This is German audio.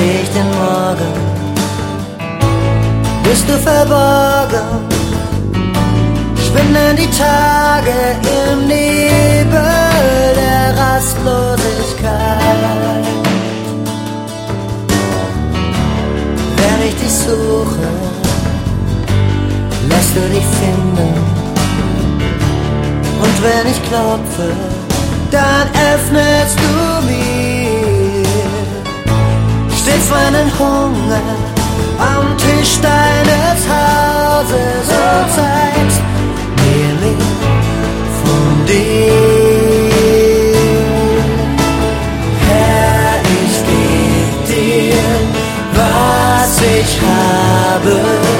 sehe ich den Morgen, bist du verborgen, schwinden die Tage im Nebel der Rastlosigkeit. Wenn ich dich suche, lässt du dich finden, und wenn ich klopfe, dann öffnest du mir stets meinen Hunger am Tisch deines Hauses und zeigst mir mehr von dir. Herr, ich geb dir, was ich habe.